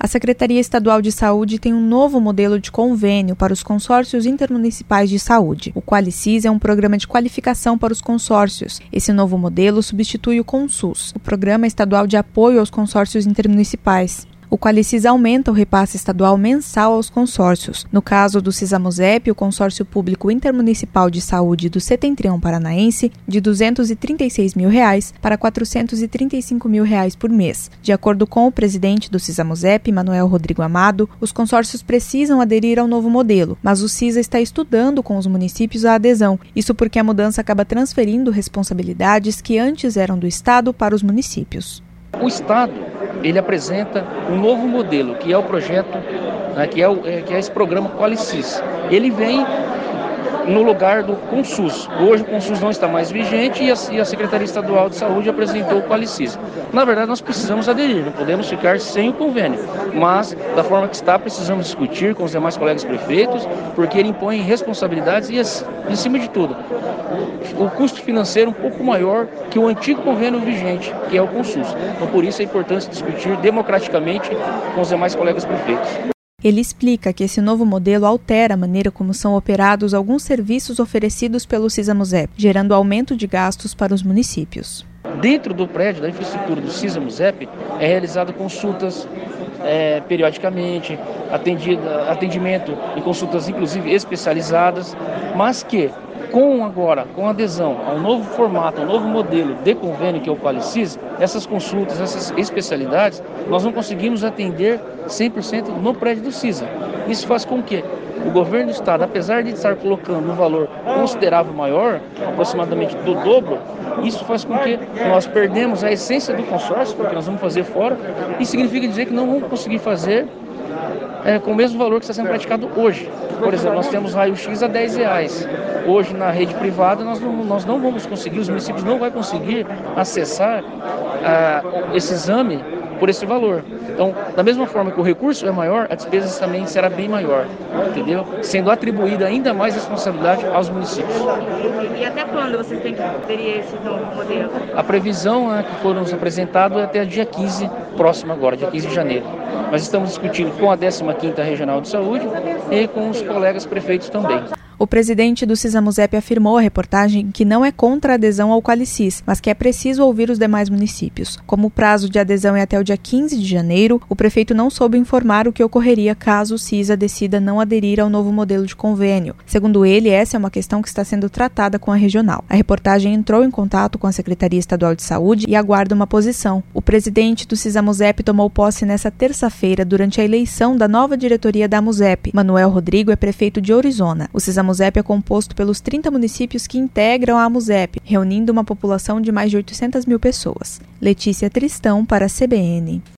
A Secretaria Estadual de Saúde tem um novo modelo de convênio para os consórcios intermunicipais de saúde. O QualiCIS é um programa de qualificação para os consórcios. Esse novo modelo substitui o ConSUS, o Programa Estadual de Apoio aos Consórcios Intermunicipais. O QualiCIS aumenta o repasse estadual mensal aos consórcios. No caso do Cisamuzep, o Consórcio Público Intermunicipal de Saúde do Setentrião Paranaense, de R$ 236 mil para R$ 435 mil por mês. De acordo com o presidente do Cisamuzep, Manuel Rodrigo Amado, os consórcios precisam aderir ao novo modelo, mas o CISA está estudando com os municípios a adesão. Isso porque a mudança acaba transferindo responsabilidades que antes eram do Estado para os municípios. O Estado, ele apresenta um novo modelo, que é o projeto, que é esse programa QualiCIS. Ele vem no lugar do ConSUS. Hoje o ConSUS não está mais vigente e a Secretaria Estadual de Saúde apresentou o QualiCIS. Na verdade, nós precisamos aderir, não podemos ficar sem o convênio, mas da forma que está, precisamos discutir com os demais colegas prefeitos, porque ele impõe responsabilidades e, acima de tudo, o custo financeiro um pouco maior que o antigo convênio vigente, que é o ConSUS. Então, por isso é importante discutir democraticamente com os demais colegas prefeitos. Ele explica que esse novo modelo altera a maneira como são operados alguns serviços oferecidos pelo Cisamuzep, gerando aumento de gastos para os municípios. Dentro do prédio, da infraestrutura do Cisamuzep, é realizado consultas periodicamente, atendimento em consultas inclusive especializadas, mas que com a adesão ao novo formato, ao novo modelo de convênio que é o QualiCIS, essas consultas, essas especialidades, nós não conseguimos atender 100% no prédio do CISA. Isso faz com que o governo do estado, apesar de estar colocando um valor considerável maior, aproximadamente do dobro, isso faz com que nós perdemos a essência do consórcio, porque nós vamos fazer fora, e significa dizer que não vamos conseguir fazer com o mesmo valor que está sendo praticado hoje. Por exemplo, nós temos raio-x a R$10. Hoje, na rede privada, nós não vamos conseguir, os municípios não vão conseguir acessar esse exame por esse valor. Então, da mesma forma que o recurso é maior, a despesa também será bem maior, entendeu? Sendo atribuída ainda mais responsabilidade aos municípios. E até quando vocês têm que aderir a esse novo modelo? A previsão que foi nos apresentado é até dia 15, próximo agora, dia 15 de janeiro. Nós estamos discutindo com a 15ª Regional de Saúde e com os colegas prefeitos também. O presidente do Cisamuzep afirmou à reportagem que não é contra a adesão ao QualiCIS, mas que é preciso ouvir os demais municípios. Como o prazo de adesão é até o dia 15 de janeiro, o prefeito não soube informar o que ocorreria caso o CISA decida não aderir ao novo modelo de convênio. Segundo ele, essa é uma questão que está sendo tratada com a regional. A reportagem entrou em contato com a Secretaria Estadual de Saúde e aguarda uma posição. O presidente do Cisamuzep tomou posse nesta terça-feira durante a eleição da nova diretoria da Amuzep. Manuel Rodrigo é prefeito de Orizona. O Cisamuzep é composto pelos 30 municípios que integram a Amuzep, reunindo uma população de mais de 800 mil pessoas. Letícia Tristão para a CBN.